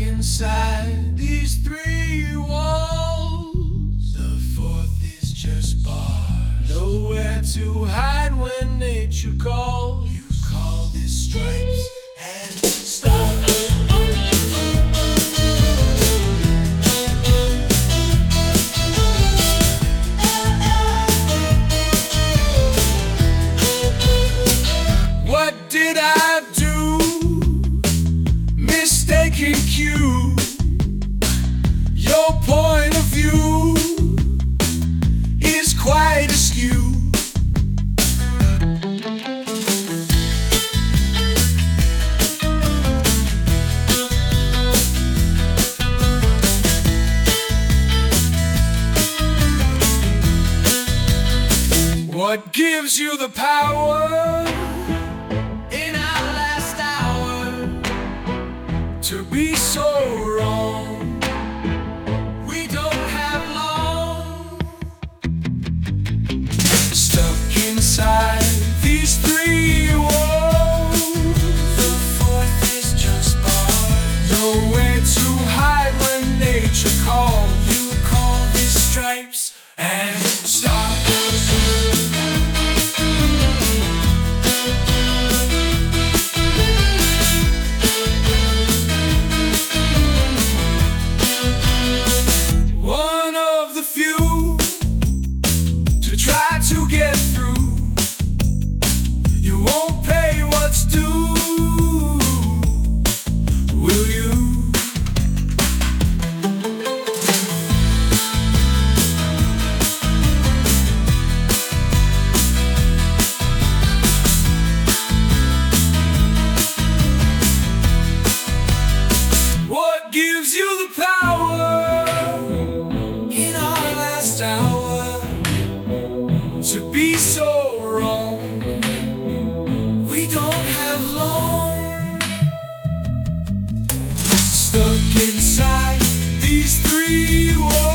inside these three walls. The fourth is just bars. Nowhere to hide when nature calls. You call this stripes and stars. What did I do? Mistaken cue. Your point of view is quite askew. What gives you the power in our last hour to be so wrong? We don't have long. Stuck inside these three walls. The fourth is just bars. Nowhere to hide when nature calls. You call these stripes and stars. To get through, you won't pay what's due, will you? What gives you the power in our last hour to be so wrong? We don't have long. Stuck inside these three walls.